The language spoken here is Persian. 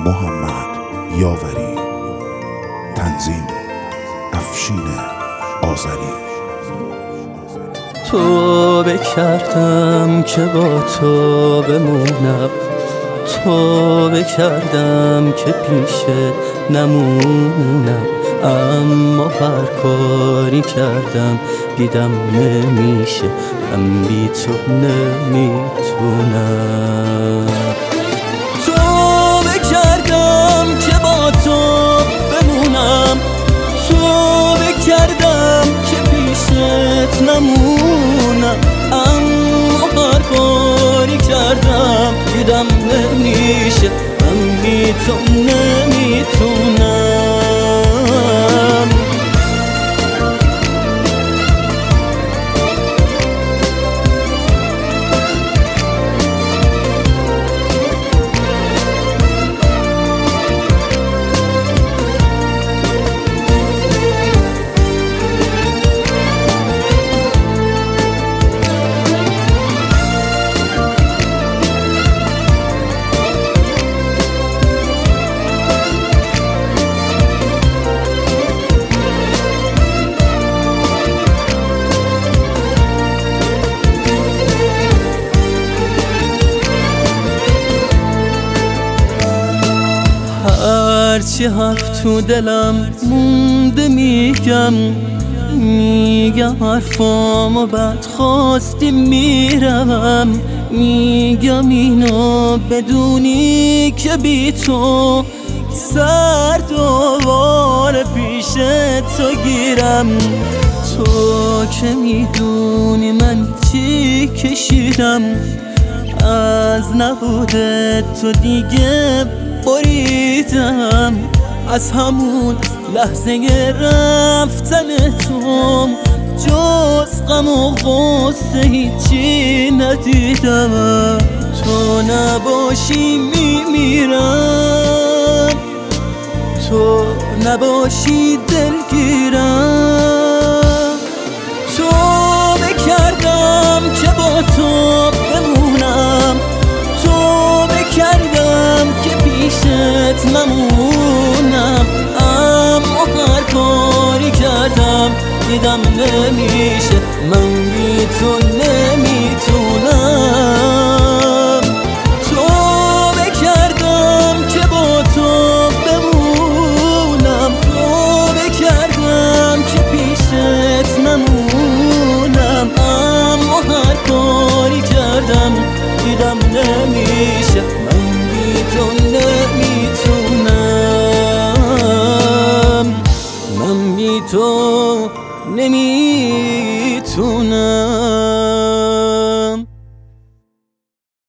محمد یاوری. تنظیم افشین آذری. توبه کردم که با تو بمونم، توبه کردم که پیشت نمونم، اما هر کاری کردم دیدم نمیشه، من بی تو نمیتونم. توبه کردم که با تو بمونم، توبه کردم که پیشت نمونم، اما هر کاری کردم دیدم نمیشه، من بی تو نمیتونم. هرچی حرف تو دلم مونده میگم حرفامو بعد خواستی میرم، میگم اینو بدونی که بی تو سر دوباره پیش تو گیرم. تو که میدونی من چی کشیدم، از نبوده تو دیگه بریدم، از همون لحظه رفتن تو جز غم و غصه هیچی ندیدم. تو نباشی میمیرم، تو نباشی دلگیرم. توبه کردم که با تو بمونم، توبه کردم که پیشت نمونم، اما هر کاری کردم دیدم نمیشه، من بی تو نمیتونم. توبه کردم که با تو بمونم، توبه کردم که پیشت نمونم، اما هر کاری کردم دیدم نمیشه، من بی تو نمیتونم، من بی تو نمیتونم.